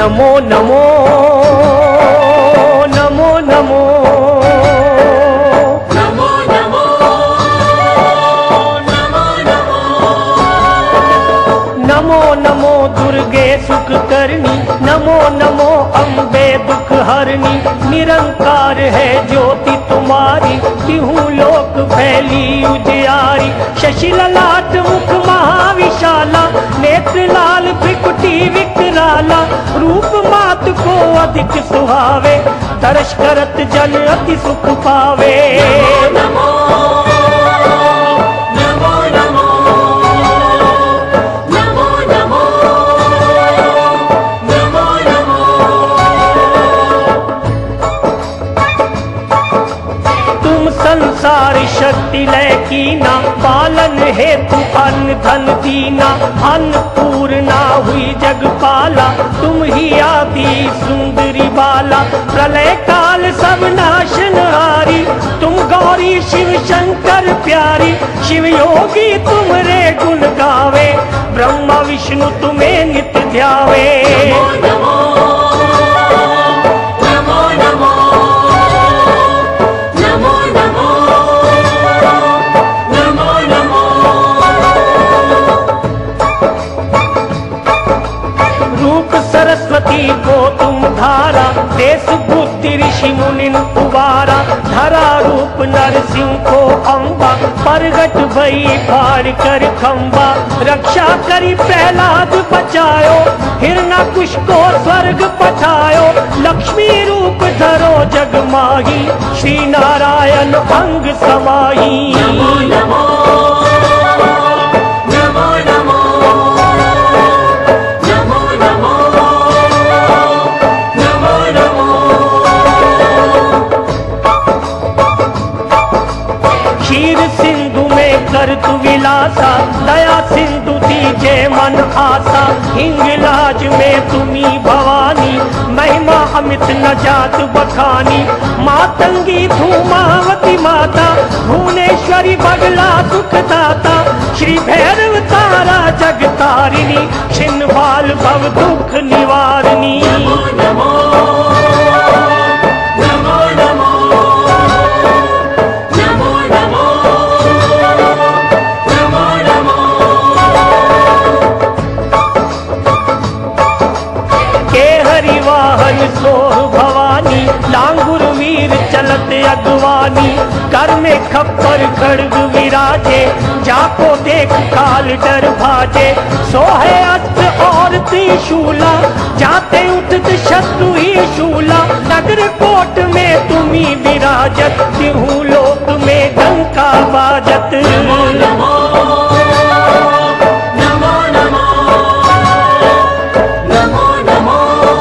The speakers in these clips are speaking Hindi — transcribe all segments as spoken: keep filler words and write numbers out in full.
नमो नमो नमो नमो नमो नमो नमो नमो नमो नमो दुर्गे सुख करनी, नमो नमो अम्बे दुख हरनी। निरंकार है ज्योति तुम्हारी, तिहु लोक फैली उजियारी। शशि ललाट मुख महाविशाला, नेत्र लाल त्रिकुटी विकराला। रूप मात को अधिक सुहावे, दर्श करत जन अति सुख पावे। नमो नमो नमो नमो नमो नमो नमो। तुम संसार शक्ति लय कीना, पालन हेतु अन्न धन दीना। अन्नपूर्णा हुई जगपाला, तुम ही आदि सुंदरी बाला। प्रलय काल सब नाशनहारी, तुम गौरी शिव शंकर प्यारी। शिव योगी तुम्हारे गुण गावे, ब्रह्मा विष्णु तुम्हें नित्य ध्यावे। नमो नमो नमो नमो नमो नमो नमो। रूप सरस्वती को तुम धारा, देश बुद्धि ऋषि मुनि उबारा। धरा रूप नरसिंह को अम्बा, प्रगट भई फाड़ कर खम्बा। रक्षा करी प्रहलाद बचायो, हिरण्यकुश को स्वर्ग पठायो। लक्ष्मी रूप धरो जग माही, श्री नारायण अंग समाही। नमो नमो नमो नमो नमो नमो नमो नमो। क्षीर सिंधु में कर तु विलासा, दया सिंधु दीजे मन आसा। हिंगलाज में तुम्ही भवानी, महिमा अमित न जात बखानी। मातंगी धूमावती माता, भुवनेश्वरी बगला सुखदाता। श्री भैरव तारा जगतारिणी, छिन्न बाल भव दुख निवारिणी। नमो नमो नमो नमो नमो नमो नमो। केहरि वाहन सोह भवानी, लांगुर वीर चलत अगवानी। कर में खप्पर खड़ग विराजे, जाको देख काल डर भाजे। सोहे अस्त्र और त्रिशूला, जाते उठत शत्रु ही शूला। नगर कोट में तुम्ही विराजत, तिहु लोक में डंका बाजत। नमो नमो नमो नमो नमो नमो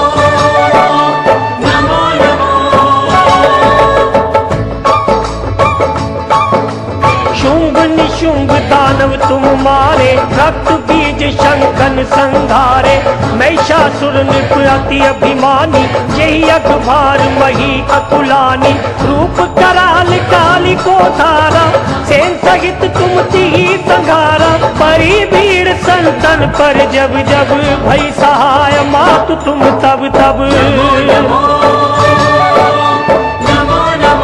नमो नमो। शुंभ निशुंभ दानव तुम मारे, रक्त बीज शंखन संघारे। महिषासुर नृप अति अभिमानी, यही अखबार मही अकुलानी। रूप कराल काली को धारा, सेन सहित तुम ही संघारा। परी भीड़ संतन पर जब जब, भई सहाय मात तुम तब तब। नमो नमो नमो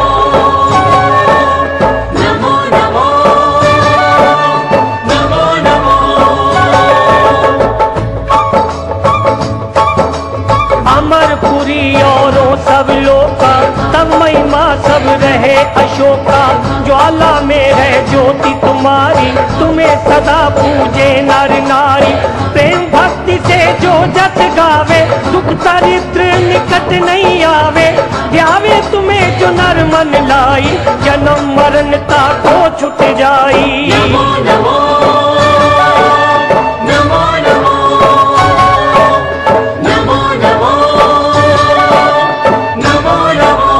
नमो नमो नमो। अमरपुरी औरों सब लोका, तब महिमा सब रहे अशोका। ज्वाला में है ज्योति तुम्हारी, तुम्हें सदा पूजे नर नारी। प्रेम भक्ति से जो जस गावे, दुख दरिद्र निकट नहीं आवे। ध्यावे तुम्हें जो नर मन लाई, जन्म मरण ताको छुट जाई। नमो नमो नमो नमो नमो नमो नमो नमो।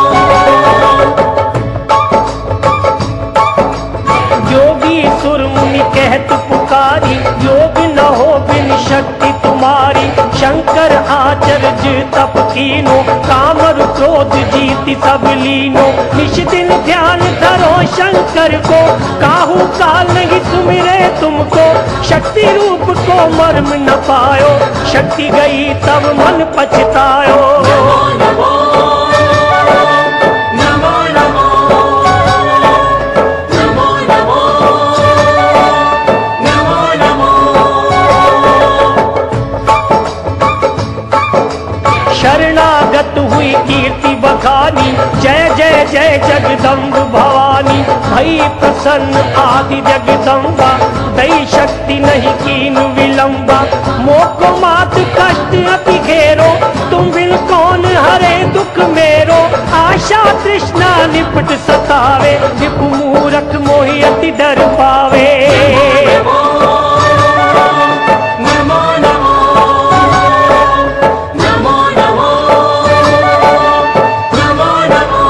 योगी सुर मुनि कहत पुकारी, योग न हो बिन शक्ति तुम्हारी। शंकर आचर्य तप कीनो, कामर क्रोध जीत भांति सब लीनो, निश दिन ध्यान धरो शंकर को, काहू काल नहीं सुमिरे तुमको, शक्ति रूप को मर्म न पायो, शक्ति गई तब मन पछतायो। नमो नमो नमो नमो नमो नमो नमो शरणागत हुई कीर्ति बखानी, जय जय जय जगदम्ब भवानी, भई प्रसन्न आदि जगदम्बा, दई शक्ति नहीं कीन विलंबा, मोको मात कष्ट अति घेरो, तुम बिन कौन हरे दुख मेरो, आशा तृष्णा निपट सतावे, विपु मूरख मोहि अति डर पावे। नमो नमो नमो नमो नमो नमो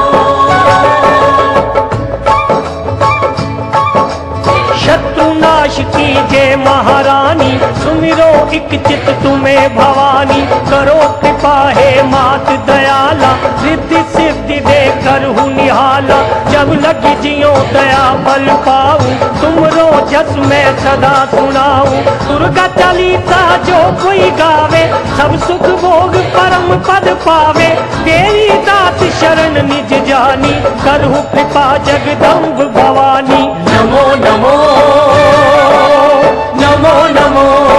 शत्रुनाश कीजे महारानी, सुमिरो इक चित तुम्हें भवानी, करो कृपा हे मात दयाला, रिद्धि सिद्धि दे करहु निहाला, जब लगी जियो दया बल पाऊं, तुमरो जस मैं सदा सुनाऊं, दुर्गा चालीसा जो कोई गावे, सब सुख भोग परम पद पावे, तेरी दात शरण निज जानी, करहु कृपा जगदम्ब भवानी। नमो नमो नमो नमो